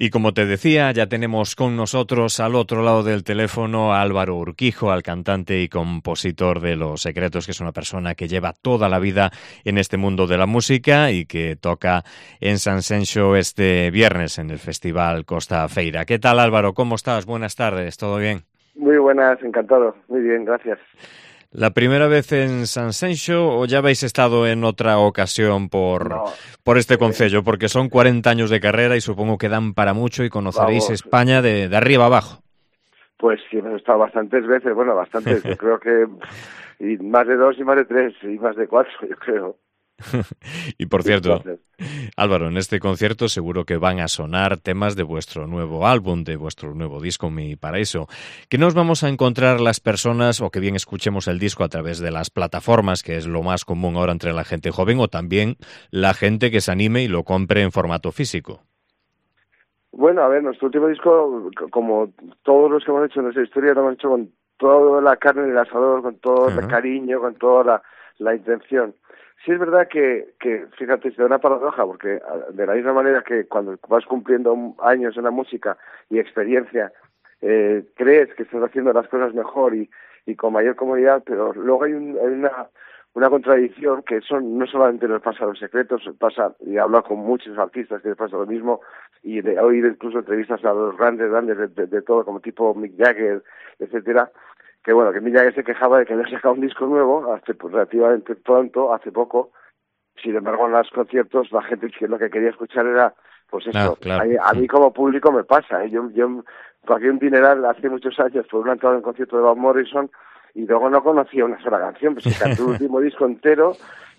Y como te decía, ya tenemos con nosotros al otro lado del teléfono a Álvaro Urquijo, al cantante y compositor de Los Secretos, que es una persona que lleva toda la vida en este mundo de la música y que toca en Sanxenxo este viernes en el Festival Costa Feira. ¿Qué tal, Álvaro? ¿Cómo estás? Buenas tardes, ¿todo bien? Muy buenas, encantado. Muy bien, gracias. ¿La primera vez en Sanxenxo o ya habéis estado en otra ocasión No, por este concello? Porque son 40 años de carrera y supongo que dan para mucho y conoceréis vamos, España de arriba abajo. pues sí, hemos estado bastantes veces, bueno, bastantes, yo creo que y más de 2 y más de 3 y más de 4, yo creo. Y por cierto, Entonces, Álvaro, en este concierto seguro que van a sonar temas de vuestro nuevo álbum, de vuestro nuevo disco, Mi Paraíso. ¿Qué nos vamos a encontrar las personas, o que bien escuchemos el disco a través de las plataformas, que es lo más común ahora entre la gente joven, o también la gente que se anime y lo compre en formato físico? bueno, a ver, nuestro último disco, como todos los que hemos hecho en nuestra historia, lo hemos hecho con toda la carne en el asador, con todo el cariño, con toda la intención. Sí es verdad que, fíjate, se da una paradoja, porque de la misma manera que cuando vas cumpliendo años en la música y experiencia, crees que estás haciendo las cosas mejor y con mayor comodidad, pero luego hay una contradicción que eso no solamente nos pasa a Los Secretos, pasa, y hablo con muchos artistas que les pasa lo mismo, y de oír incluso entrevistas a los grandes de todo, como tipo Mick Jagger, etcétera, que bueno, que Mick Jagger se quejaba de que había sacado un disco nuevo hace pues, relativamente pronto, hace poco. Sin embargo, en los conciertos la gente que lo que quería escuchar era pues eso. Claro. A mí como público me pasa, ¿eh? Yo pagué un dineral hace muchos años por una entrada en un concierto de Van Morrison y luego no conocía una sola canción, pues se cantó el último disco entero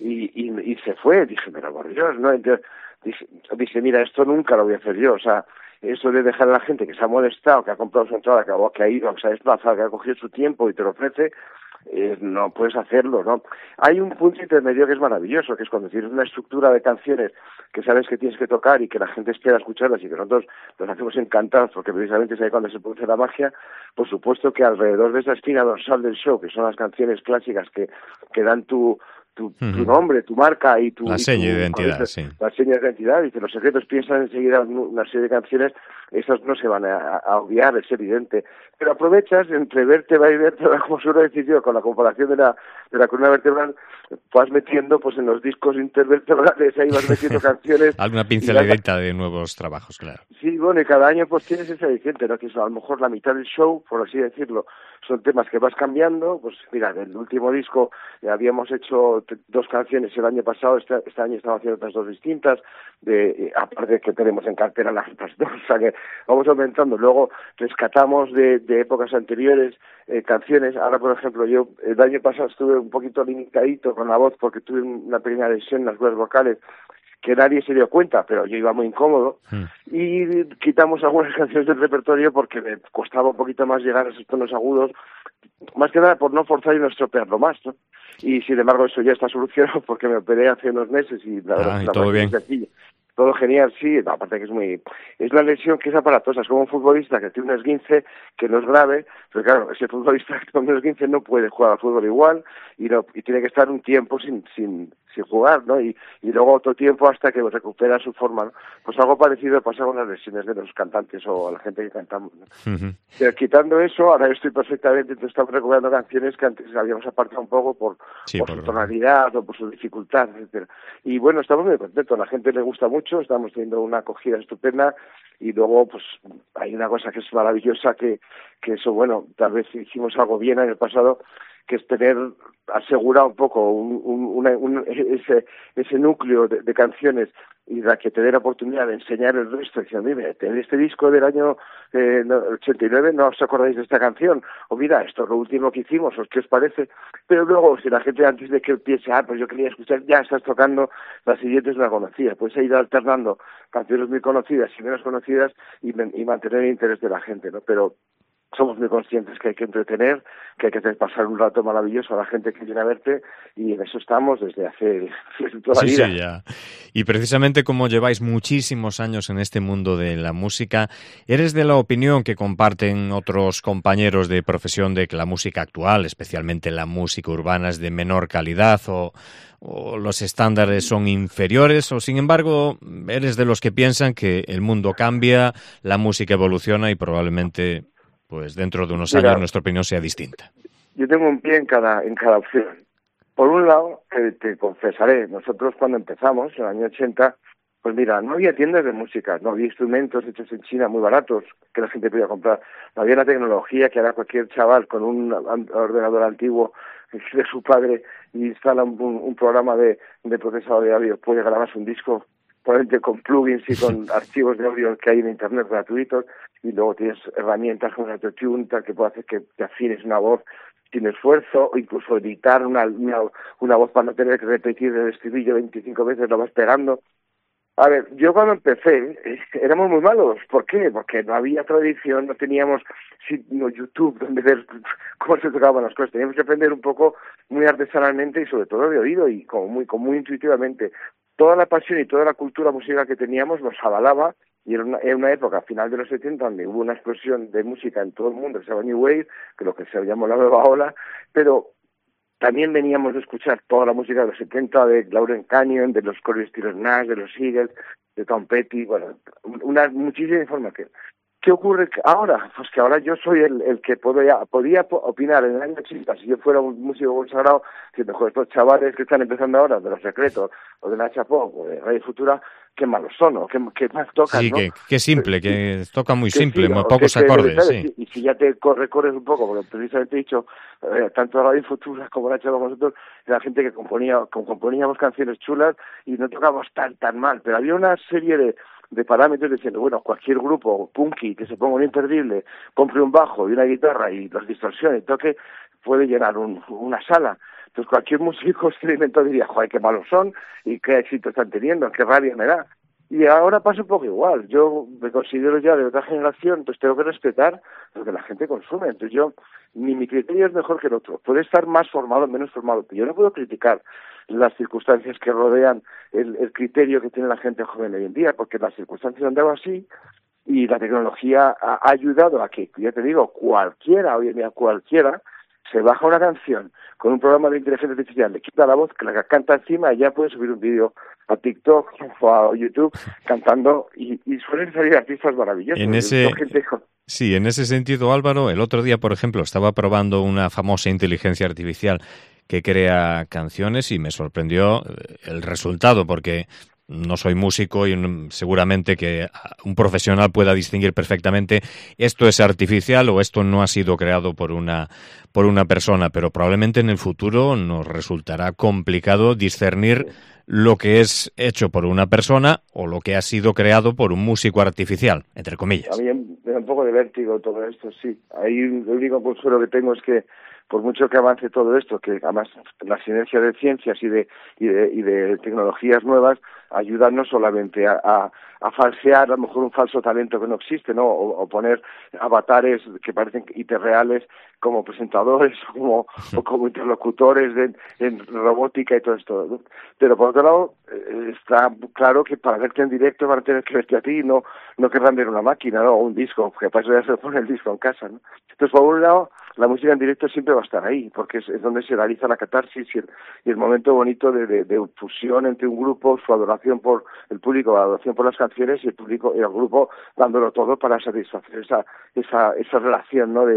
y se fue. Dije, pero por Dios, ¿no? Entonces dije, mira, esto nunca lo voy a hacer yo, o sea, eso de dejar a la gente que se ha molestado, que ha comprado su entrada, que ha ido, que se ha desplazado, que ha cogido su tiempo y te lo ofrece, no puedes hacerlo, ¿no? Hay un punto intermedio que es maravilloso, que es cuando tienes una estructura de canciones que sabes que tienes que tocar y que la gente espera escucharlas y que nosotros nos hacemos encantados porque precisamente es ahí cuando se produce la magia. Por supuesto que alrededor de esa espina dorsal del show, que son las canciones clásicas que dan tu nombre, tu marca y La seña de identidad, sí. la seña de identidad, y que Los Secretos piensan enseguida una serie de canciones, esas no se van a obviar, es evidente, pero aprovechas entre vértebra y vértebra, como suelo decir yo, con la comparación de la columna vertebral, vas metiendo pues en los discos intervertebrales, ahí vas metiendo canciones. Alguna pinceladita de nuevos trabajos, claro. Sí, bueno, y cada año pues tienes esa edición, ¿no? Que es a lo mejor la mitad del show, por así decirlo, son temas que vas cambiando. Pues mira, del último disco habíamos hecho 2 canciones el año pasado, este año estamos haciendo otras 2 distintas, aparte de que tenemos en cartera las otras 2, o sea que vamos aumentando. Luego rescatamos de épocas anteriores canciones. Ahora, por ejemplo, yo el año pasado estuve un poquito limitadito con la voz porque tuve una pequeña lesión en las cuerdas vocales, que nadie se dio cuenta, pero yo iba muy incómodo, y quitamos algunas canciones del repertorio porque me costaba un poquito más llegar a esos tonos agudos, más que nada por no forzar y no estropearlo más, ¿no? Y sin embargo eso ya está solucionado porque me operé hace unos meses y la verdad es todo bien. sencilla. Todo genial, sí, aparte que es una lesión que es aparatosa, es como un futbolista que tiene un esguince que no es grave, pero claro, ese futbolista con un esguince no puede jugar al fútbol igual y tiene que estar un tiempo sin jugar, ¿no? Y luego otro tiempo hasta que recupera su forma, ¿no? Pues algo parecido pasa con las lesiones de los cantantes o a la gente que cantamos, ¿no? Pero quitando eso, ahora yo estoy perfectamente, estamos recuperando canciones que antes habíamos apartado un poco por su tonalidad o por su dificultad, etcétera. Y bueno, estamos muy contentos, a la gente le gusta mucho, estamos teniendo una acogida estupenda y luego pues hay una cosa que es maravillosa que eso, bueno, tal vez hicimos algo bien en el pasado, que es tener asegurado un poco ese núcleo de canciones y la que te dé la oportunidad de enseñar el resto. Diciendo, mire, en este disco del año 89 no os acordáis de esta canción, o mira, esto es lo último que hicimos, ¿qué os parece? Pero luego, si la gente antes de que piense, pues yo quería escuchar, ya estás tocando, la siguiente es una conocida, pues ir alternando canciones muy conocidas y menos conocidas y mantener el interés de la gente, ¿no? Pero somos muy conscientes que hay que entretener, que hay que hacer pasar un rato maravilloso a la gente que viene a verte, y en eso estamos desde hace toda la vida. Sí, ya. Y precisamente como lleváis muchísimos años en este mundo de la música, ¿eres de la opinión que comparten otros compañeros de profesión de que la música actual, especialmente la música urbana, es de menor calidad o los estándares son inferiores? O, sin embargo, eres de los que piensan que el mundo cambia, la música evoluciona y probablemente, pues dentro de unos años, Mira, nuestra opinión sea distinta? yo tengo un pie en cada opción. Por un lado, te confesaré, nosotros cuando empezamos, en el año 80, pues mira, no había tiendas de música, no había instrumentos hechos en China muy baratos que la gente podía comprar, no había la tecnología que ahora cualquier chaval con un ordenador antiguo de su padre y instala un programa de procesador de audio, puede grabarse un disco, probablemente con plugins y con archivos de audio que hay en internet gratuitos, y luego tienes herramientas como el autotune que puede hacer que te afines una voz sin esfuerzo, o incluso editar una voz para no tener que repetir el estribillo 25 veces, lo vas pegando. A ver, yo cuando empecé éramos muy malos. ¿Por qué? Porque no había tradición, no teníamos YouTube donde ver cómo se tocaban las cosas. Teníamos que aprender un poco muy artesanalmente y sobre todo de oído y como muy intuitivamente. Toda la pasión y toda la cultura musical que teníamos nos avalaba, y era una época, a final de los 70, donde hubo una explosión de música en todo el mundo, que se llama New Wave, que lo que se llamó la nueva ola, pero también veníamos de escuchar toda la música de los 70, de Laurel Canyon, de los Crosby, Stills Nash, de los Eagles, de Tom Petty, bueno, muchísima información. ¿Qué ocurre ahora? Pues que ahora yo soy el que podía opinar en el año 80, si yo fuera un músico consagrado, que mejor estos chavales que están empezando ahora, de Los Secretos, o de Nacha Pop, o de Radio Futura, qué malos son, o qué más tocan, Sí, ¿no? que simple, que toca muy Que simple, sí, muy o pocos acordes, sí. y si ya te recorres un poco, porque precisamente he dicho, tanto Radio Futura como Nacha Pop, nosotros, la gente que componíamos canciones chulas y no tocábamos tan mal, pero había una serie de parámetros diciendo, bueno, cualquier grupo punky que se ponga un imperdible, compre un bajo y una guitarra y las distorsiones y toque, puede llenar una sala. Entonces cualquier músico experimentado diría, joder, qué malos son y qué éxito están teniendo, qué rabia me da. Y ahora pasa un poco igual. Yo me considero ya de otra generación, entonces tengo que respetar lo que la gente consume. Entonces ni mi criterio es mejor que el otro. Puede estar más formado o menos formado, pero yo no puedo criticar las circunstancias que rodean el criterio que tiene la gente joven hoy en día, porque las circunstancias han dado así y la tecnología ha ayudado a que, ya te digo, hoy en día cualquiera, se baja una canción con un programa de inteligencia artificial, le quita la voz, que la canta encima y ya puede subir un vídeo a TikTok o a YouTube cantando y suelen salir artistas maravillosos. Sí, en ese sentido, Álvaro, el otro día, por ejemplo, estaba probando una famosa inteligencia artificial que crea canciones y me sorprendió el resultado, porque no soy músico y seguramente que un profesional pueda distinguir perfectamente esto es artificial o esto no ha sido creado por una persona, pero probablemente en el futuro nos resultará complicado discernir lo que es hecho por una persona o lo que ha sido creado por un músico artificial, entre comillas. A mí me da un poco de vértigo todo esto, sí. Ahí el único consuelo que tengo es que por mucho que avance todo esto, que además la sinergia de ciencias y de tecnologías nuevas ayudan no solamente a falsear a lo mejor un falso talento que no existe, ¿no? O poner avatares que parecen hiperreales como presentadores o como interlocutores en robótica y todo esto, ¿no? Pero por otro lado, está claro que para verte en directo van a tener que verte a ti, no querrán ver una máquina, ¿no? O un disco, porque para eso ya se pone el disco en casa, ¿no? Entonces, por un lado, la música en directo siempre va a estar ahí, porque es donde se realiza la catarsis y el momento bonito de fusión entre un grupo, su adoración por el público, la adoración por las canciones y el público y el grupo dándolo todo para satisfacer esa relación, ¿no?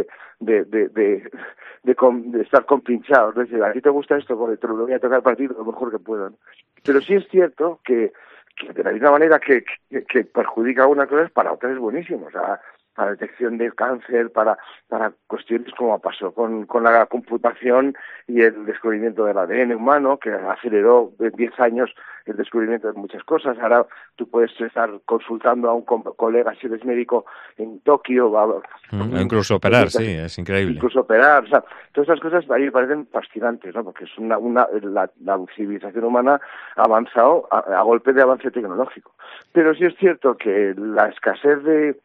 De estar compinchados, es decir, a ti te gusta esto, porque te lo voy a tocar para ti lo mejor que puedo, ¿no? Pero sí es cierto que de la misma manera que perjudica a una cosa, para otras es buenísimo, o sea, para detección de cáncer, para cuestiones como pasó con la computación y el descubrimiento del ADN humano, que aceleró en 10 años el descubrimiento de muchas cosas. Ahora tú puedes estar consultando a un colega, si eres médico, en Tokio. Incluso operar, sí, es increíble. Incluso operar, o sea, todas esas cosas a mí me parecen fascinantes, ¿no? Porque es la civilización humana ha avanzado a golpe de avance tecnológico. Pero sí es cierto que la escasez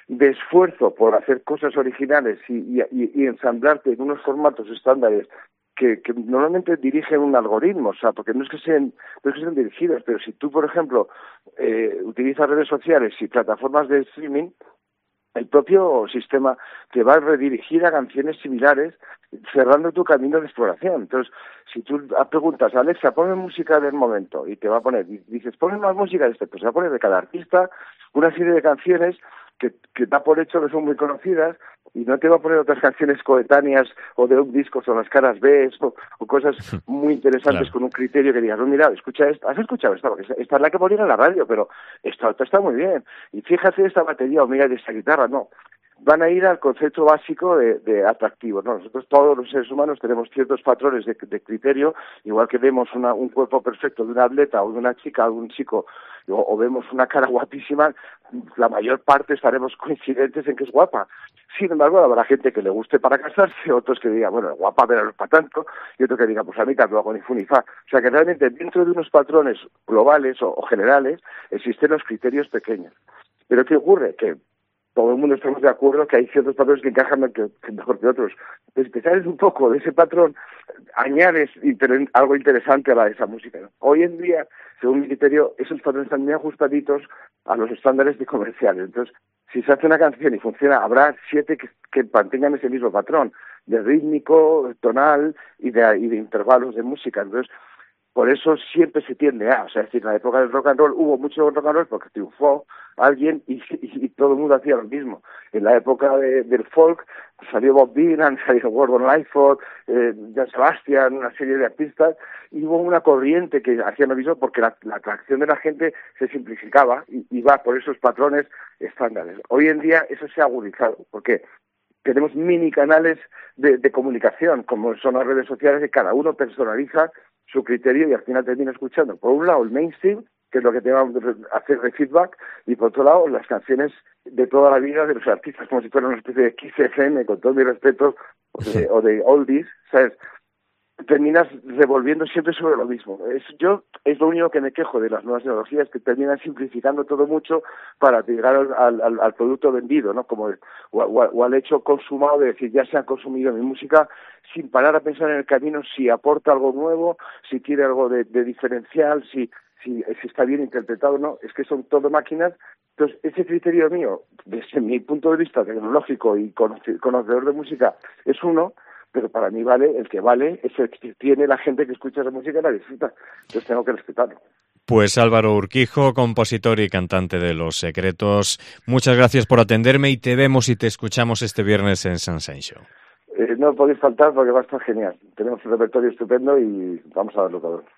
de esfuerzo por hacer cosas originales y ensamblarte en unos formatos estándares que normalmente dirigen un algoritmo, o sea, porque no es que sean dirigidos, pero si tú, por ejemplo, utilizas redes sociales y plataformas de streaming, el propio sistema te va a redirigir a canciones similares, cerrando tu camino de exploración. Entonces, si tú preguntas a Alexa, ponme música del momento, y te va a poner, dices, ponme más música de este, pues se va a poner de cada artista una serie de canciones que da por hecho que son muy conocidas, y no te va a poner otras canciones coetáneas o de un disco o las caras B o cosas muy interesantes, claro, con un criterio que digas, no, mira, escucha esta, ¿has escuchado esta? Porque esta es la que ponían en la radio, pero esta otra está muy bien, y fíjate esta batería o mira de esta guitarra, no. Van a ir al concepto básico de atractivo, ¿no? Nosotros todos los seres humanos tenemos ciertos patrones de criterio, igual que vemos un cuerpo perfecto de una atleta o de una chica o de un chico, o vemos una cara guapísima, la mayor parte estaremos coincidentes en que es guapa. Sin embargo, habrá gente que le guste para casarse, otros que digan, bueno, guapa pero no es para tanto, y otro que diga, pues a mí tampoco hago ni fu ni fa. O sea que realmente dentro de unos patrones globales o generales existen los criterios pequeños. Pero ¿qué ocurre? Que todo el mundo estamos de acuerdo que hay ciertos patrones que encajan mejor que otros. Entonces, te sales un poco de ese patrón, añades algo interesante a esa música, ¿no? Hoy en día, según mi criterio, esos patrones están muy ajustaditos a los estándares de comerciales. Entonces, si se hace una canción y funciona, habrá 7 que mantengan ese mismo patrón de rítmico, tonal y de intervalos de música. Entonces, por eso siempre se tiende a, o sea, es decir, en la época del rock and roll hubo mucho rock and roll porque triunfó alguien y todo el mundo hacía lo mismo. En la época del folk salió Bob Dylan, salió Gordon Lightfoot, Jan Sebastian, una serie de artistas, y hubo una corriente que hacía lo mismo porque la atracción de la gente se simplificaba y va por esos patrones estándares. Hoy en día eso se ha agudizado, porque tenemos mini canales de comunicación, como son las redes sociales, que cada uno personaliza su criterio y al final termina escuchando, por un lado, el mainstream, que es lo que te va a hacer de feedback, y por otro lado, las canciones de toda la vida de los artistas, como si fueran una especie de Kiss FM, con todo mi respeto, o de oldies, ¿sabes? Terminas revolviendo siempre sobre lo mismo. Es lo único que me quejo de las nuevas tecnologías, que terminan simplificando todo mucho para llegar al producto vendido, ¿no? Como o al hecho consumado de decir, ya se ha consumido mi música, sin parar a pensar en el camino si aporta algo nuevo, si tiene algo de diferencial, si está bien interpretado o no. Es que son todo máquinas. Entonces, ese criterio mío, desde mi punto de vista tecnológico y conocedor de música, es uno, pero para mí el que vale es el que tiene la gente que escucha esa música y la disfruta. Entonces tengo que respetarlo. Pues Álvaro Urquijo, compositor y cantante de Los Secretos, muchas gracias por atenderme y te vemos y te escuchamos este viernes en Sunshine Show. No podéis faltar porque va a estar genial. Tenemos un repertorio estupendo y vamos a darlo todo.